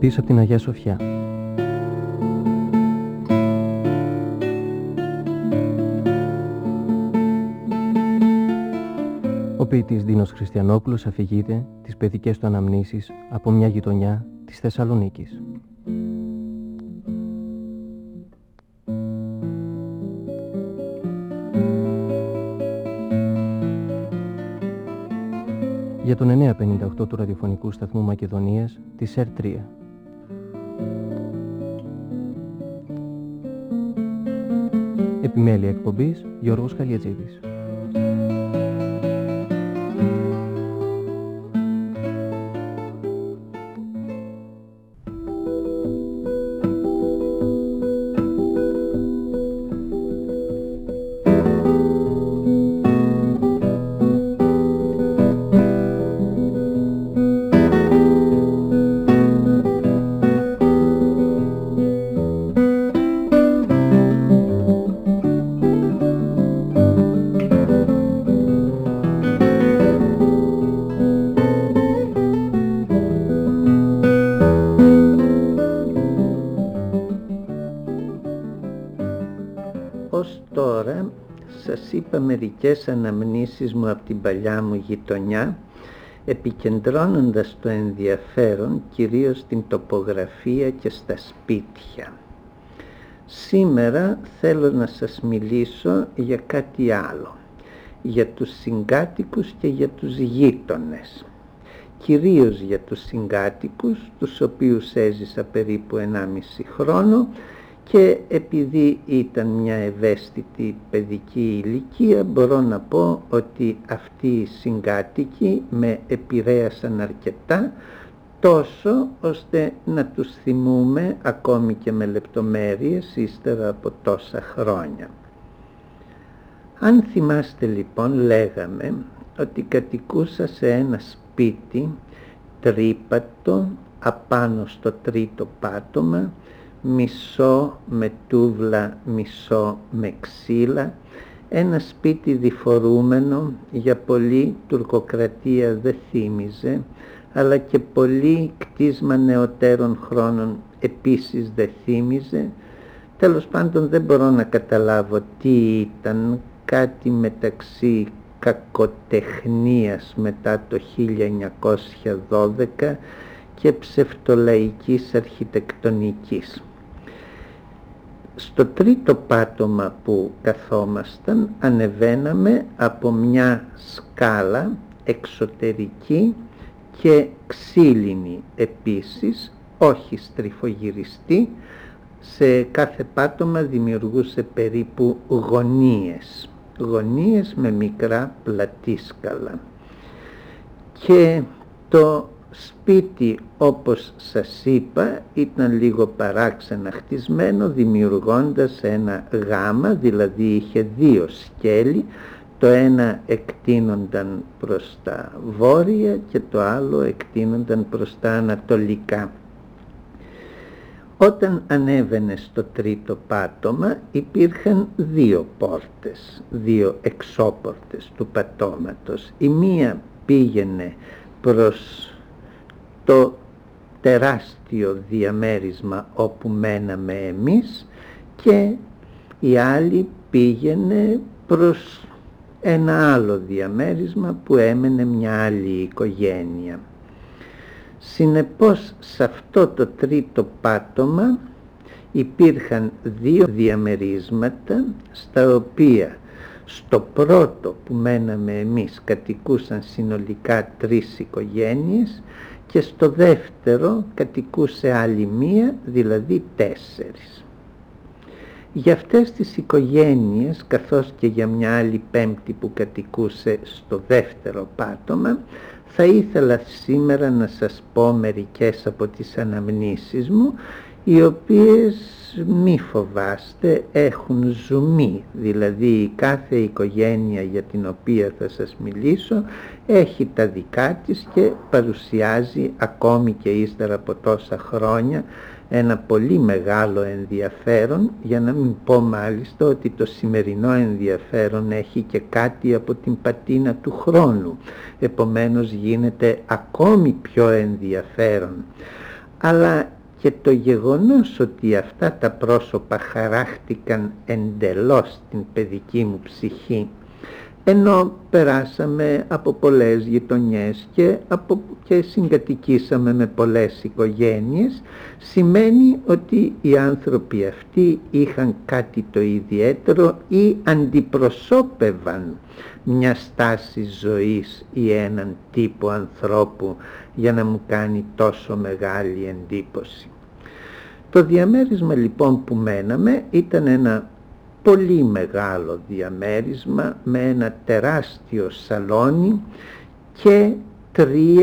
Ευχηθείς από την Αγία Σοφιά. Ο ποιητής Δίνος Χριστιανόπουλος αφηγείται τις παιδικές του αναμνήσεις από μια γειτονιά της Θεσσαλονίκης. Για τον 958 του ραδιοφωνικού σταθμού Μακεδονίας της ΕΡ3. Επιμέλεια εκπομπής Γιώργος Χαλιατζίδης. Είπα μερικές αναμνήσεις μου από την παλιά μου γειτονιά, επικεντρώνοντας το ενδιαφέρον κυρίως στην τοπογραφία και στα σπίτια. Σήμερα θέλω να σας μιλήσω για κάτι άλλο, για τους συγκάτοικους και για τους γείτονες. Κυρίως για τους συγκάτοικους, τους οποίους έζησα περίπου 1,5 χρόνο, και επειδή ήταν μια ευαίσθητη παιδική ηλικία, μπορώ να πω ότι αυτοί οι συγκάτοικοι με επηρέασαν αρκετά, τόσο ώστε να τους θυμούμε ακόμη και με λεπτομέρειες ύστερα από τόσα χρόνια. Αν θυμάστε λοιπόν, λέγαμε ότι κατοικούσα σε ένα σπίτι τρίπατο απάνω στο 3ο πάτωμα, μισό με τούβλα, μισό με ξύλα, ένα σπίτι διφορούμενο, για πολύ τουρκοκρατία δεν θύμιζε, αλλά και πολύ κτίσμα νεωτέρων χρόνων επίσης δεν θύμιζε. Τέλος πάντων δεν μπορώ να καταλάβω τι ήταν, κάτι μεταξύ κακοτεχνίας μετά το 1912 και ψευτολαϊκής αρχιτεκτονικής. Στο 3ο πάτωμα που καθόμασταν ανεβαίναμε από μια σκάλα εξωτερική και ξύλινη επίσης, όχι στριφογυριστή. Σε κάθε πάτωμα δημιουργούσε περίπου γωνίες με μικρά πλατήσκαλα. Και το σπίτι, όπως σας είπα, ήταν λίγο παράξενα χτισμένο, δημιουργώντας ένα γάμα, δηλαδή είχε 2 σκέλη, το ένα εκτείνονταν προς τα βόρεια και το άλλο εκτείνονταν προς τα ανατολικά. Όταν ανέβαινε στο 3ο πάτωμα υπήρχαν 2 πόρτες, 2 εξώπορτες του πατώματος. Η μία πήγαινε προς το τεράστιο διαμέρισμα όπου μέναμε εμείς και η άλλη πήγαινε προς ένα άλλο διαμέρισμα που έμενε μια άλλη οικογένεια. Συνεπώς σε αυτό το 3ο πάτωμα υπήρχαν 2 διαμερίσματα, στα οποία στο πρώτο που μέναμε εμείς κατοικούσαν συνολικά 3 οικογένειες και στο δεύτερο κατοικούσε άλλη μία, δηλαδή 4. Για αυτές τις οικογένειες, καθώς και για μια άλλη 5η που κατοικούσε στο δεύτερο πάτωμα, θα ήθελα σήμερα να σας πω μερικές από τις αναμνήσεις μου, οι οποίες, μη φοβάστε, έχουν ζουμί, δηλαδή η κάθε οικογένεια για την οποία θα σας μιλήσω έχει τα δικά της και παρουσιάζει ακόμη και ύστερα από τόσα χρόνια ένα πολύ μεγάλο ενδιαφέρον, για να μην πω μάλιστα ότι το σημερινό ενδιαφέρον έχει και κάτι από την πατίνα του χρόνου, επομένως γίνεται ακόμη πιο ενδιαφέρον. Αλλά και το γεγονός ότι αυτά τα πρόσωπα χαράχτηκαν εντελώς την παιδική μου ψυχή, ενώ περάσαμε από πολλές γειτονιές και συγκατοικήσαμε με πολλές οικογένειες, σημαίνει ότι οι άνθρωποι αυτοί είχαν κάτι το ιδιαίτερο ή αντιπροσώπευαν μια στάση ζωής ή έναν τύπο ανθρώπου για να μου κάνει τόσο μεγάλη εντύπωση. Το διαμέρισμα λοιπόν που μέναμε ήταν ένα πολύ μεγάλο διαμέρισμα με ένα τεράστιο σαλόνι και 3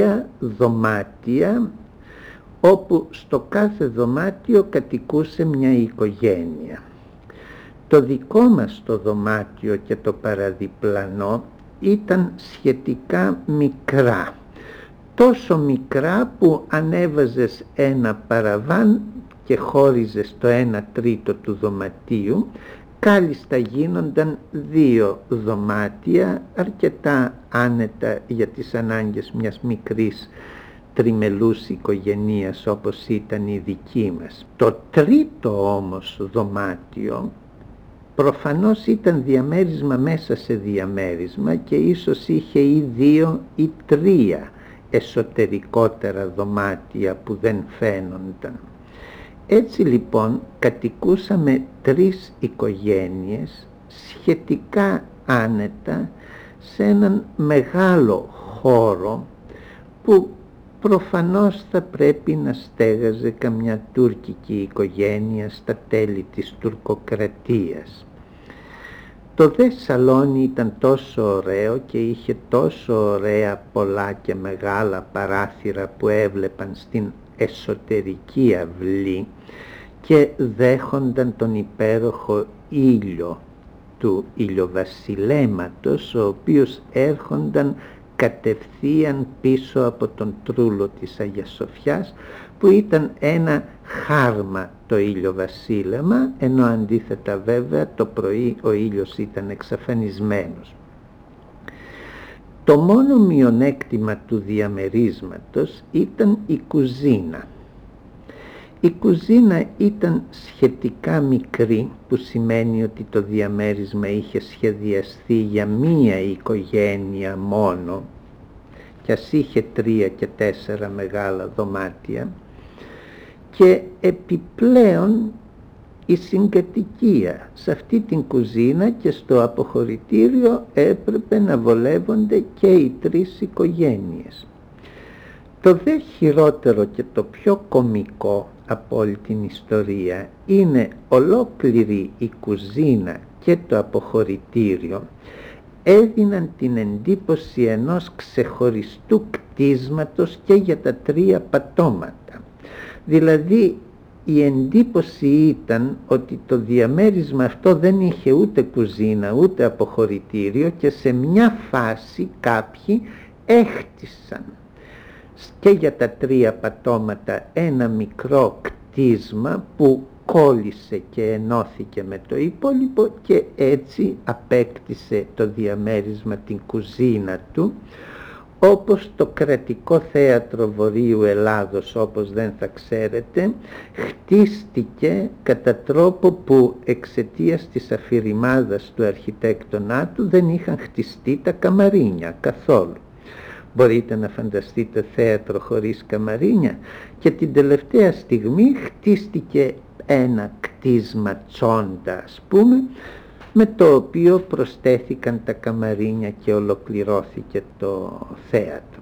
δωμάτια, όπου στο κάθε δωμάτιο κατοικούσε μια οικογένεια. Το δικό μας το δωμάτιο και το παραδιπλανό ήταν σχετικά μικρά, τόσο μικρά που ανέβαζες ένα παραβάν και χώριζες το 1/3 του δωματίου, κάλλιστα γίνονταν 2 δωμάτια αρκετά άνετα για τις ανάγκες μιας μικρής τριμελούς οικογενείας όπως ήταν η δική μας. Το 3ο όμως δωμάτιο προφανώς ήταν διαμέρισμα μέσα σε διαμέρισμα και ίσως είχε ή 2 ή 3 εσωτερικότερα δωμάτια που δεν φαίνονταν. Έτσι λοιπόν κατοικούσαμε 3 οικογένειες σχετικά άνετα σε έναν μεγάλο χώρο που προφανώς θα πρέπει να στέγαζε καμιά τουρκική οικογένεια στα τέλη της τουρκοκρατίας. Το δε σαλόνι ήταν τόσο ωραίο και είχε τόσο ωραία πολλά και μεγάλα παράθυρα που έβλεπαν στην εσωτερική αυλή και δέχονταν τον υπέροχο ήλιο του ηλιοβασιλέματος, ο οποίος έρχονταν κατευθείαν πίσω από τον τρούλο της Αγίας Σοφιάς, που ήταν ένα χάρμα το ηλιοβασίλεμα, ενώ αντίθετα βέβαια το πρωί ο ήλιος ήταν εξαφανισμένος. Το μόνο μειονέκτημα του διαμερίσματος ήταν η κουζίνα. Η κουζίνα ήταν σχετικά μικρή, που σημαίνει ότι το διαμέρισμα είχε σχεδιαστεί για μία οικογένεια μόνο, και ας είχε 3 και 4 μεγάλα δωμάτια, και επιπλέον η συγκατοικία σε αυτή την κουζίνα και στο αποχωρητήριο έπρεπε να βολεύονται και οι 3 οικογένειες. Το δε χειρότερο και το πιο κωμικό από όλη την ιστορία είναι ολόκληρη η κουζίνα και το αποχωρητήριο έδιναν την εντύπωση ενός ξεχωριστού κτίσματος και για τα 3 πατώματα. Δηλαδή η εντύπωση ήταν ότι το διαμέρισμα αυτό δεν είχε ούτε κουζίνα ούτε αποχωρητήριο και σε μια φάση κάποιοι έχτισαν και για τα 3 πατώματα ένα μικρό κτίσμα που κόλλησε και ενώθηκε με το υπόλοιπο και έτσι απέκτησε το διαμέρισμα την κουζίνα του, όπως το Κρατικό Θέατρο Βορείου Ελλάδος, όπως δεν θα ξέρετε, χτίστηκε κατά τρόπο που εξαιτίας της αφηρημάδας του αρχιτέκτονά του δεν είχαν χτιστεί τα καμαρίνια καθόλου. Μπορείτε να φανταστείτε θέατρο χωρίς καμαρίνια? Και την τελευταία στιγμή χτίστηκε ένα κτίσμα τσόντα, ας πούμε, με το οποίο προσθέθηκαν τα καμαρίνια και ολοκληρώθηκε το θέατρο.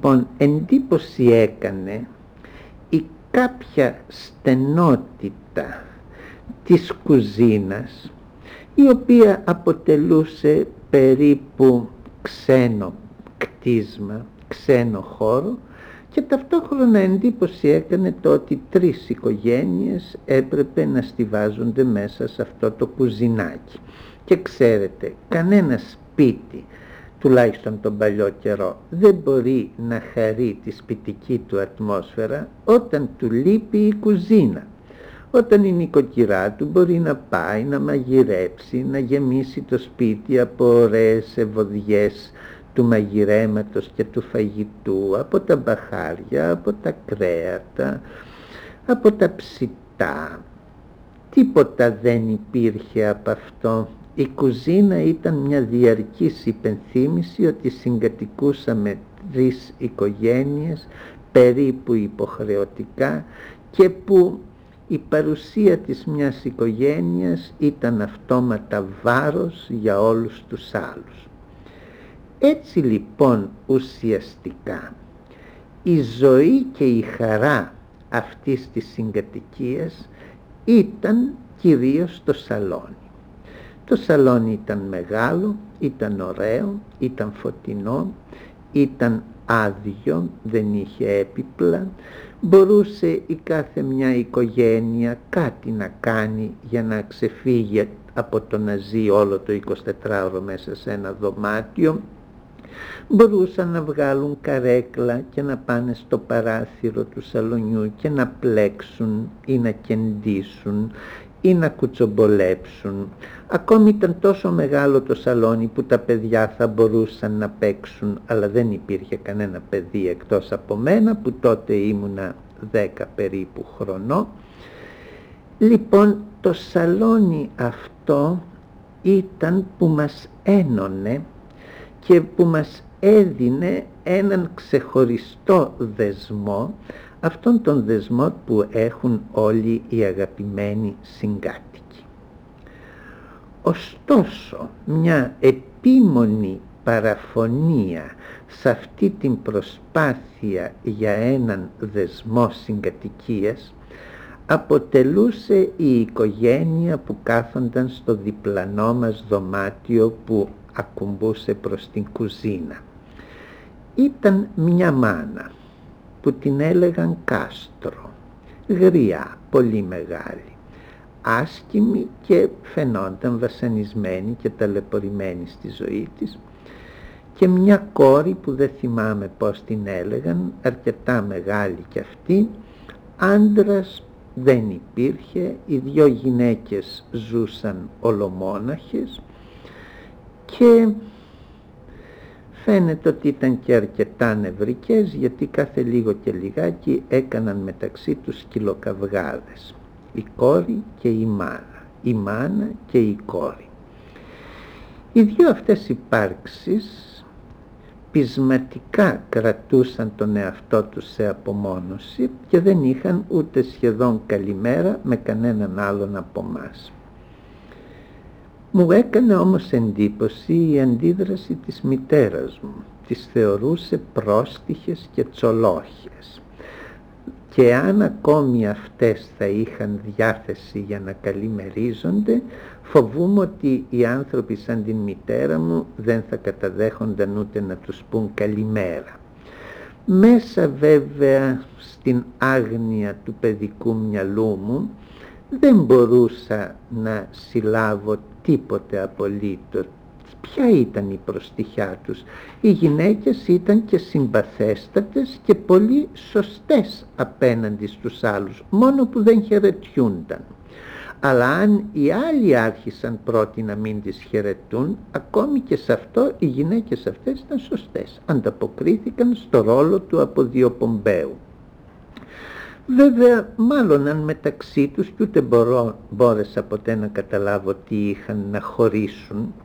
λοιπόν εντύπωση έκανε η κάποια στενότητα της κουζίνας, η οποία αποτελούσε περίπου ξένο κτίσμα, ξένο χώρο, και ταυτόχρονα εντύπωση έκανε το ότι 3 οικογένειες έπρεπε να στιβάζονται μέσα σε αυτό το κουζινάκι. Και ξέρετε, κανένα σπίτι, τουλάχιστον τον παλιό καιρό, δεν μπορεί να χαρεί τη σπιτική του ατμόσφαιρα όταν του λείπει η κουζίνα. Όταν η νοικοκυρά του μπορεί να πάει να μαγειρέψει, να γεμίσει το σπίτι από ωραίες ευωδιές του μαγειρέματος και του φαγητού, από τα μπαχάρια, από τα κρέατα, από τα ψητά. Τίποτα δεν υπήρχε από αυτό. Η κουζίνα ήταν μια διαρκής υπενθύμηση ότι συγκατοικούσαμε 3 οικογένειες περίπου υποχρεωτικά και που η παρουσία της μιας οικογένειας ήταν αυτόματα βάρος για όλους τους άλλους. Έτσι λοιπόν ουσιαστικά η ζωή και η χαρά αυτής της συγκατοικίας ήταν κυρίως το σαλόνι. Το σαλόνι ήταν μεγάλο, ήταν ωραίο, ήταν φωτεινό, ήταν άδειο, δεν είχε έπιπλα. Μπορούσε η κάθε μια οικογένεια κάτι να κάνει για να ξεφύγει από το να ζει όλο το 24ωρο μέσα σε ένα δωμάτιο. Μπορούσαν να βγάλουν καρέκλα και να πάνε στο παράθυρο του σαλονιού και να πλέξουν ή να κεντήσουν ή να κουτσομπολέψουν. Ακόμη ήταν τόσο μεγάλο το σαλόνι που τα παιδιά θα μπορούσαν να παίξουν, αλλά δεν υπήρχε κανένα παιδί εκτός από μένα που τότε ήμουνα 10 περίπου χρονών. Λοιπόν, το σαλόνι αυτό ήταν που μας ένωνε και που μας έδινε έναν ξεχωριστό δεσμό, αυτόν τον δεσμό που έχουν όλοι οι αγαπημένοι συγκάτοικοι. Ωστόσο, μια επίμονη παραφωνία σε αυτή την προσπάθεια για έναν δεσμό συγκατοικίας αποτελούσε η οικογένεια που κάθονταν στο διπλανό μας δωμάτιο που ακουμπούσε προς την κουζίνα. Ήταν μια μάνα που την έλεγαν Κάστρο, γριά, πολύ μεγάλη, άσκημη και φαινόταν βασανισμένη και ταλαιπωρημένη στη ζωή της, και μια κόρη που δεν θυμάμαι πώς την έλεγαν, αρκετά μεγάλη κι αυτή. Άντρας δεν υπήρχε, οι 2 γυναίκες ζούσαν ολομόναχες και φαίνεται ότι ήταν και αρκετά νευρικές, γιατί κάθε λίγο και λιγάκι έκαναν μεταξύ τους σκυλοκαυγάδες, η κόρη και η μάνα και η κόρη. Οι 2 αυτές υπάρξεις πεισματικά κρατούσαν τον εαυτό τους σε απομόνωση και δεν είχαν ούτε σχεδόν καλημέρα με κανέναν άλλον από μας. Μου έκανε όμως εντύπωση η αντίδραση της μητέρας μου. Τις θεωρούσε πρόστιχες και τσολόχες, και αν ακόμη αυτές θα είχαν διάθεση για να καλημερίζονται, φοβούμαι ότι οι άνθρωποι σαν την μητέρα μου δεν θα καταδέχονταν ούτε να τους πούν καλημέρα. Μέσα βέβαια στην άγνοια του παιδικού μυαλού μου δεν μπορούσα να συλλάβω τίποτε απολύτως. Ποια ήταν η προστιχιά τους? Οι γυναίκες ήταν και συμπαθέστατες και πολύ σωστές απέναντι στους άλλους, μόνο που δεν χαιρετιούνταν. Αλλά αν οι άλλοι άρχισαν πρώτοι να μην τις χαιρετούν, ακόμη και σε αυτό οι γυναίκες αυτές ήταν σωστές. Ανταποκρίθηκαν στο ρόλο του αποδιοπομπαίου. Βέβαια, μάλλον αν μεταξύ τους, και ούτε μπόρεσα ποτέ να καταλάβω τι είχαν να χωρίσουν,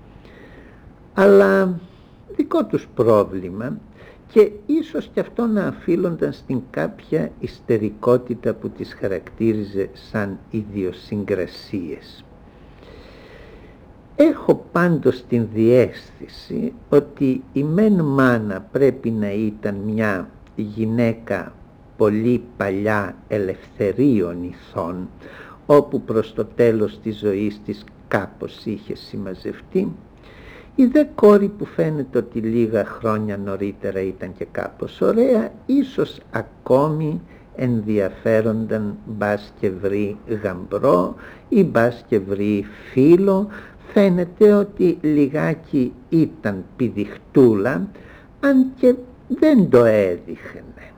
αλλά δικό τους πρόβλημα, και ίσως και αυτό να αφήνονταν στην κάποια ιστερικότητα που τις χαρακτήριζε σαν ιδιοσυγκρασίες. Έχω πάντως την διαίσθηση ότι η μεν μάνα πρέπει να ήταν μια γυναίκα πολύ παλιά ελευθερίων ηθών, όπου προς το τέλος της ζωής της κάπως είχε συμμαζευτεί. Η δε κόρη που φαίνεται ότι λίγα χρόνια νωρίτερα ήταν και κάπως ωραία, ίσως ακόμη ενδιαφέρονταν μπας και βρει γαμπρό ή μπας και βρει φίλο. Φαίνεται ότι λιγάκι ήταν πηδιχτούλα, αν και δεν το έδειχνε.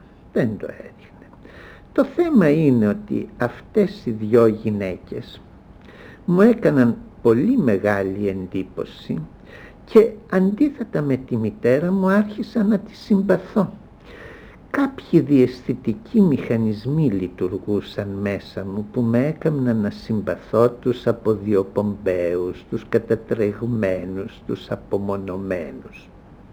Το θέμα είναι ότι αυτές οι δυο γυναίκες μου έκαναν πολύ μεγάλη εντύπωση και αντίθετα με τη μητέρα μου άρχισα να τη συμπαθώ. Κάποιοι διαισθητικοί μηχανισμοί λειτουργούσαν μέσα μου που με έκαναν να συμπαθώ τους αποδιοπομπαίους, τους κατατρεγμένους, τους απομονωμένους.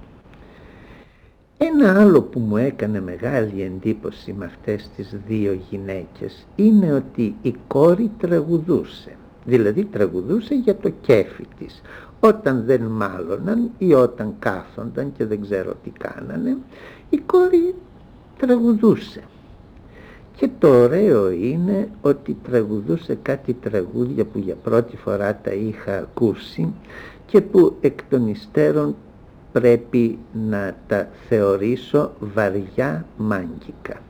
Ένα άλλο που μου έκανε μεγάλη εντύπωση με αυτές τις δύο γυναίκες είναι ότι η κόρη τραγουδούσε. Δηλαδή τραγουδούσε για το κέφι της. Όταν δεν μάλωναν ή όταν κάθονταν και δεν ξέρω τι κάνανε, η κόρη τραγουδούσε. Και το ωραίο είναι ότι τραγουδούσε κάτι τραγούδια που για πρώτη φορά τα είχα ακούσει και που εκ των υστέρων πρέπει να τα θεωρήσω βαριά μάγκικα.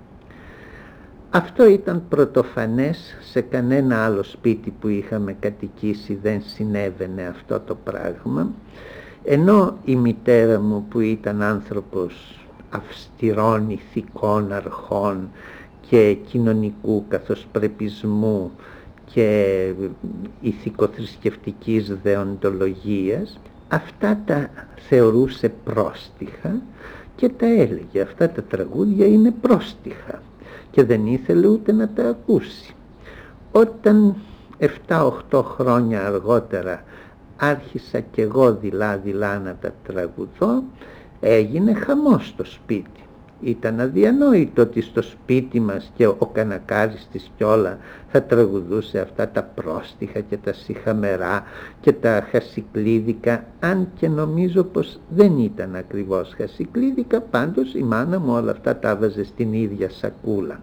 Αυτό ήταν πρωτοφανές, σε κανένα άλλο σπίτι που είχαμε κατοικήσει δεν συνέβαινε αυτό το πράγμα, ενώ η μητέρα μου που ήταν άνθρωπος αυστηρών ηθικών αρχών και κοινωνικού καθοσπρεπισμού και ηθικοθρησκευτικής δεοντολογίας, αυτά τα θεωρούσε πρόστιχα και τα έλεγε. Αυτά τα τραγούδια είναι πρόστιχα και δεν ήθελε ούτε να τα ακούσει. Όταν 7-8 χρόνια αργότερα άρχισα κι εγώ δειλά-δειλά να τα τραγουδώ, έγινε χαμός στο σπίτι. Ήταν αδιανόητο ότι στο σπίτι μας και ο κανακάρης της κιόλα θα τραγουδούσε αυτά τα πρόστιχα και τα σιχαμερά και τα χασικλίδικα, αν και νομίζω πως δεν ήταν ακριβώς χασικλίδικα, πάντως η μάνα μου όλα αυτά τα βάζε στην ίδια σακούλα.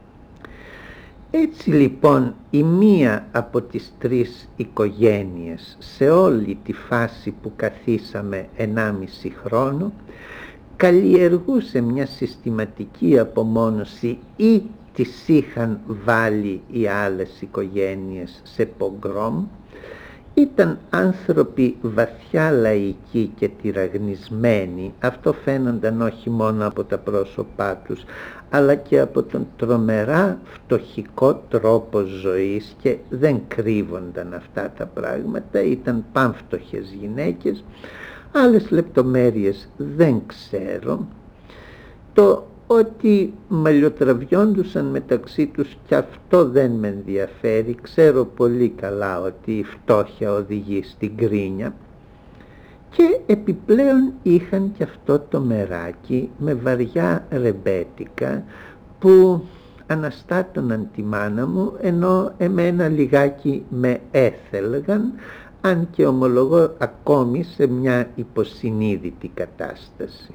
Έτσι λοιπόν η μία από τις τρεις οικογένειες σε όλη τη φάση που καθίσαμε 1,5 χρόνο καλλιεργούσε μια συστηματική απομόνωση ή τις είχαν βάλει οι άλλες οικογένειες σε πογκρόμ. Ήταν άνθρωποι βαθιά λαϊκοί και τυραγνισμένοι, αυτό φαίνονταν όχι μόνο από τα πρόσωπά τους, αλλά και από τον τρομερά φτωχικό τρόπο ζωής και δεν κρύβονταν αυτά τα πράγματα, ήταν πανφτωχές γυναίκες. Άλλες λεπτομέρειες δεν ξέρω. Το ότι μαλλιοτραβιόντουσαν μεταξύ τους και αυτό δεν με ενδιαφέρει. Ξέρω πολύ καλά ότι η φτώχεια οδηγεί στην κρίνια. Και επιπλέον είχαν και αυτό το μεράκι με βαριά ρεμπέτικα που αναστάτωναν τη μάνα μου, ενώ εμένα λιγάκι με έθελγαν, αν και ομολογώ ακόμη σε μια υποσυνείδητη κατάσταση.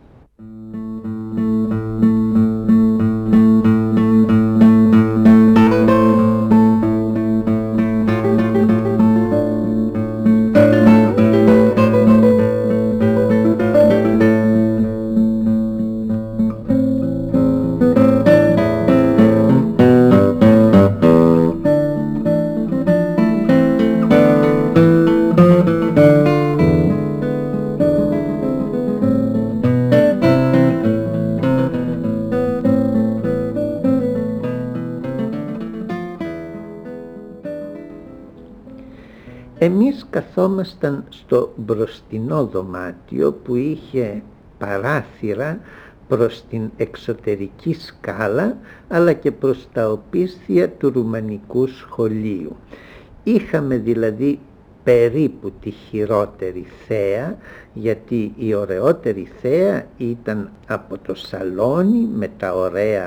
Εμείς καθόμασταν στο μπροστινό δωμάτιο που είχε παράθυρα προς την εξωτερική σκάλα αλλά και προς τα οπίσθια του Ρουμανικού σχολείου. Είχαμε δηλαδή περίπου τη χειρότερη θέα, γιατί η ωραιότερη θέα ήταν από το σαλόνι με τα ωραία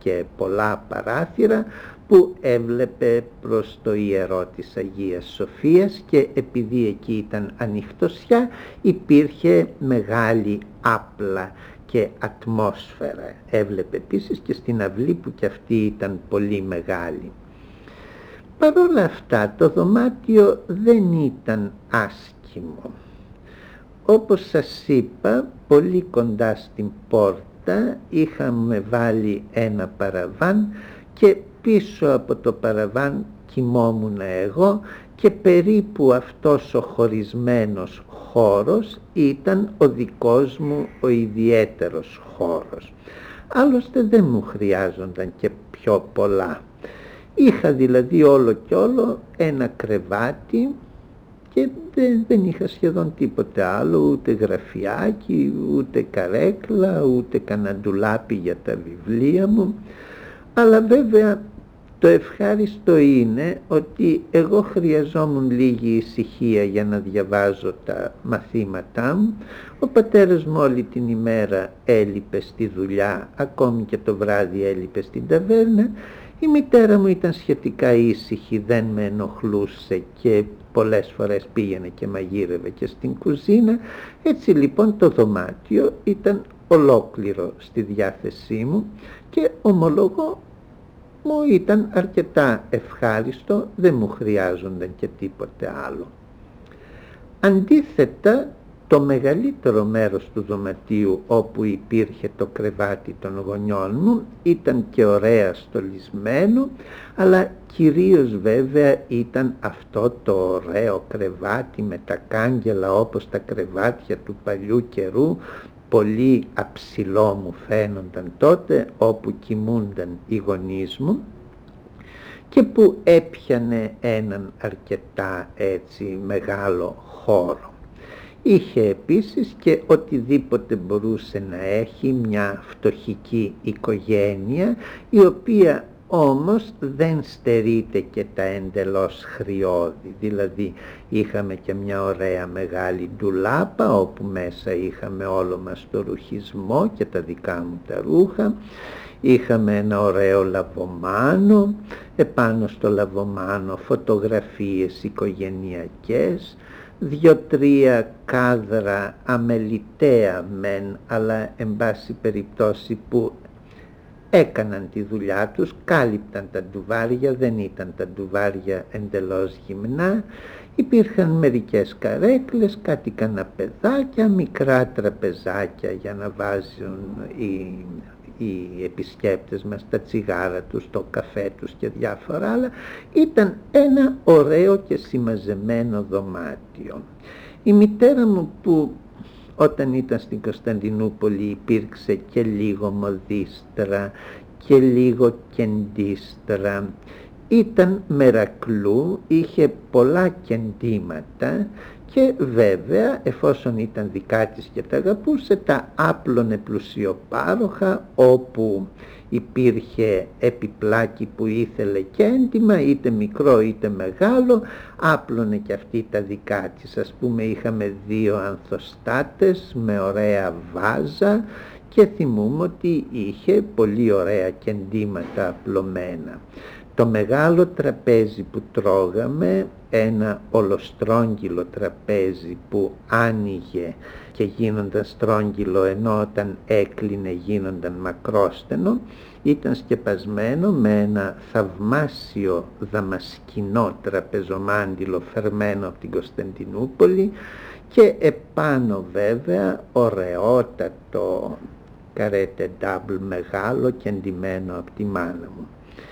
και πολλά παράθυρα που έβλεπε προς το ιερό της Αγίας Σοφίας, και επειδή εκεί ήταν ανοιχτοσιά υπήρχε μεγάλη άπλα και ατμόσφαιρα. Έβλεπε επίσης και στην αυλή που κι αυτή ήταν πολύ μεγάλη. Παρ' όλα αυτά το δωμάτιο δεν ήταν άσχημο. Όπως σας είπα, πολύ κοντά στην πόρτα είχαμε βάλει ένα παραβάν και πίσω από το παραβάν κοιμόμουν εγώ, και περίπου αυτός ο χωρισμένος χώρος ήταν ο δικός μου ο ιδιαίτερος χώρος. Άλλωστε δεν μου χρειάζονταν και πιο πολλά. Είχα δηλαδή όλο κι όλο ένα κρεβάτι και δεν είχα σχεδόν τίποτε άλλο, ούτε γραφιάκι, ούτε καρέκλα, ούτε κανένα ντουλάπι για τα βιβλία μου. Αλλά βέβαια το ευχάριστο είναι ότι εγώ χρειαζόμουν λίγη ησυχία για να διαβάζω τα μαθήματά μου. Ο πατέρας μου όλη την ημέρα έλειπε στη δουλειά, ακόμη και το βράδυ έλειπε στην ταβέρνα. Η μητέρα μου ήταν σχετικά ήσυχη, δεν με ενοχλούσε και πολλές φορές πήγαινε και μαγείρευε και στην κουζίνα. Έτσι λοιπόν το δωμάτιο ήταν ολόκληρο στη διάθεσή μου και ομολογώ μου ήταν αρκετά ευχάριστο, δεν μου χρειάζονταν και τίποτε άλλο. Αντίθετα, το μεγαλύτερο μέρος του δωματίου όπου υπήρχε το κρεβάτι των γονιών μου ήταν και ωραία στολισμένο, αλλά κυρίως βέβαια ήταν αυτό το ωραίο κρεβάτι με τα κάγκελα όπως τα κρεβάτια του παλιού καιρού, πολύ αψηλό μου φαίνονταν τότε, όπου κοιμούνταν οι γονείς μου και που έπιανε έναν αρκετά έτσι μεγάλο χώρο. Είχε επίσης και οτιδήποτε μπορούσε να έχει μια φτωχική οικογένεια, η οποία όμως δεν στερείται και τα εντελώς χρειώδη. Δηλαδή είχαμε και μια ωραία μεγάλη ντουλάπα όπου μέσα είχαμε όλο μας το ρουχισμό και τα δικά μου τα ρούχα. Είχαμε ένα ωραίο λαβομάνο, επάνω στο λαβομάνο φωτογραφίες οικογενειακές, 2-3 κάδρα αμεληταία μεν, αλλά εν πάση περιπτώσει που έκαναν τη δουλειά τους, κάλυπταν τα ντουβάρια, δεν ήταν τα ντουβάρια εντελώς γυμνά. Υπήρχαν μερικές καρέκλες, κάτι καναπεδάκια, μικρά τραπεζάκια για να βάζουν οι επισκέπτες μας τα τσιγάρα τους, το καφέ τους και διάφορα άλλα. Ήταν ένα ωραίο και συμμαζεμένο δωμάτιο. Η μητέρα μου, που όταν ήταν στην Κωνσταντινούπολη υπήρξε και λίγο μοδίστρα και λίγο κεντίστρα, ήταν μερακλού, είχε πολλά κεντήματα και βέβαια εφόσον ήταν δικά της και τα αγαπούσε, τα άπλωνε πλουσιοπάροχα, όπου υπήρχε επιπλάκι που ήθελε κέντημα, είτε μικρό είτε μεγάλο, άπλωνε και αυτή τα δικά της. Ας πούμε είχαμε 2 ανθοστάτες με ωραία βάζα και θυμούμαι ότι είχε πολύ ωραία κεντήματα απλωμένα. Το μεγάλο τραπέζι που τρώγαμε, ένα ολοστρόγγυλο τραπέζι που άνοιγε και γίνονταν στρόγγυλο, ενώ όταν έκλεινε γίνονταν μακρόστενο, ήταν σκεπασμένο με ένα θαυμάσιο δαμασκηνό τραπεζομάντιλο φερμένο από την Κωνσταντινούπολη και επάνω βέβαια ωραιότατο καρέτε ντάμπλ μεγάλο και εντυμένο από τη μάνα μου.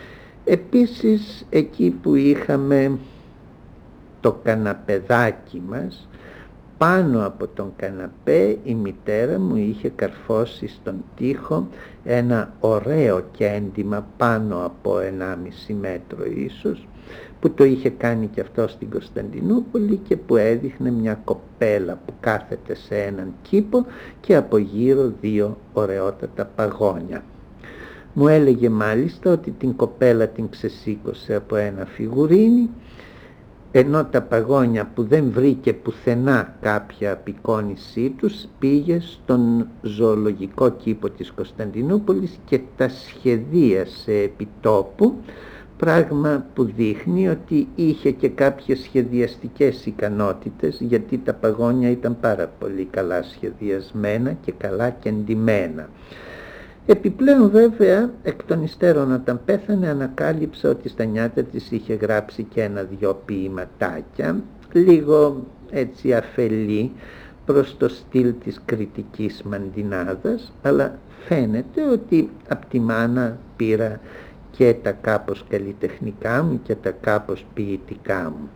Επίσης εκεί που είχαμε το καναπεδάκι μας, πάνω από τον καναπέ η μητέρα μου είχε καρφώσει στον τοίχο ένα ωραίο κέντημα πάνω από 1,5 μέτρο ίσως, που το είχε κάνει και αυτό στην Κωνσταντινούπολη και που έδειχνε μια κοπέλα που κάθεται σε έναν κήπο και από γύρω 2 ωραιότατα παγόνια. Μου έλεγε μάλιστα ότι την κοπέλα την ξεσήκωσε από ένα φιγουρίνι ενώ τα παγόνια που δεν βρήκε πουθενά κάποια απεικόνισή τους πήγε στον ζωολογικό κήπο της Κωνσταντινούπολης και τα σχεδίασε επί τόπου, πράγμα που δείχνει ότι είχε και κάποιες σχεδιαστικές ικανότητες, γιατί τα παγόνια ήταν πάρα πολύ καλά σχεδιασμένα και καλά κεντυμένα. Επιπλέον βέβαια, εκ των υστέρων όταν πέθανε, ανακάλυψα ότι στα νιάτα της είχε γράψει και 1-2 ποιηματάκια, λίγο έτσι αφελή προς το στυλ της κριτικής Μαντινάδας, αλλά φαίνεται ότι από τη μάνα πήρα και τα κάπως καλλιτεχνικά μου και τα κάπως ποιητικά μου.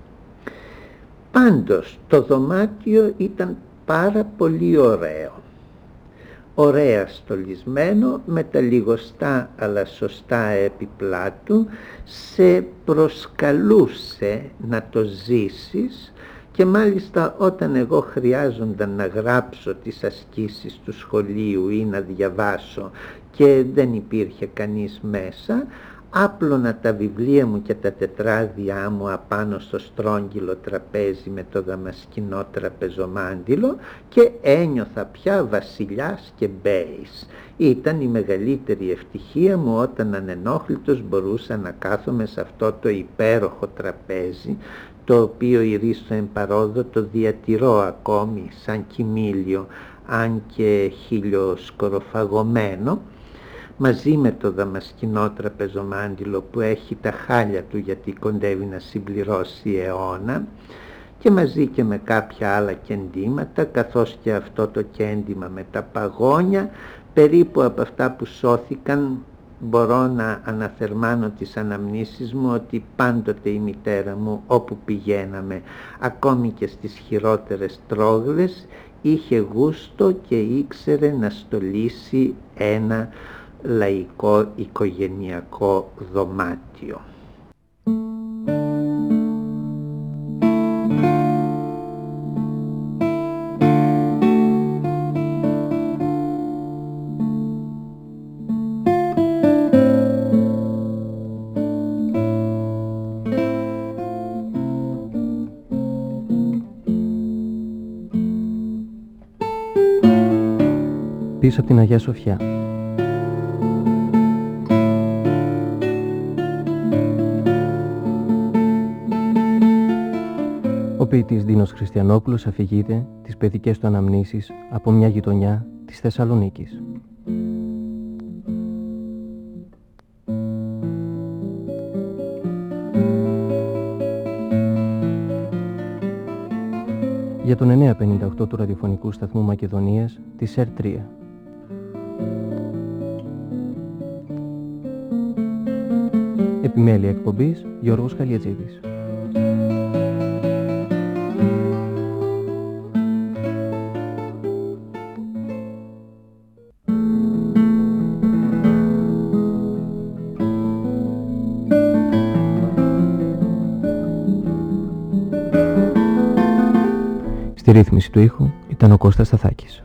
Πάντως το δωμάτιο ήταν πάρα πολύ ωραίο. Ωραία στολισμένο, με τα λιγοστά αλλά σωστά έπιπλά του, σε προσκαλούσε να το ζήσεις, και μάλιστα όταν εγώ χρειάζονταν να γράψω τις ασκήσεις του σχολείου ή να διαβάσω και δεν υπήρχε κανείς μέσα, άπλωνα τα βιβλία μου και τα τετράδια μου απάνω στο στρόγγυλο τραπέζι με το δαμασκηνό τραπεζομάντιλο και ένιωθα πια βασιλιάς και μπέης. Ήταν η μεγαλύτερη ευτυχία μου όταν ανενόχλητος μπορούσα να κάθομαι σε αυτό το υπέροχο τραπέζι, το οποίο η Ρίστο εμπαρόδο το διατηρώ ακόμη σαν κοιμήλιο, αν και χιλιοσκοροφαγωμένο, μαζί με το δαμασκηνό τραπεζομάντιλο που έχει τα χάλια του γιατί κοντεύει να συμπληρώσει αιώνα, και μαζί και με κάποια άλλα κεντήματα, καθώς και αυτό το κέντημα με τα παγόνια. Περίπου από αυτά που σώθηκαν μπορώ να αναθερμάνω τις αναμνήσεις μου ότι πάντοτε η μητέρα μου, όπου πηγαίναμε, ακόμη και στις χειρότερες τρόγλες, είχε γούστο και ήξερε να στολίσει ένα λαϊκό οικογενειακό δωμάτιο. Πίσω από την Αγία Σοφιά. Ο ποιητής Δίνος Χριστιανόπουλος αφηγείται τις παιδικές του αναμνήσεις από μια γειτονιά της Θεσσαλονίκης. Για τον 958 του ραδιοφωνικού σταθμού Μακεδονίας της ΕΡ3. Επιμέλεια εκπομπής Γιώργος Χαλιατζίδης. Στη ρύθμιση του ήχου ήταν ο Κώστας Σταθάκης.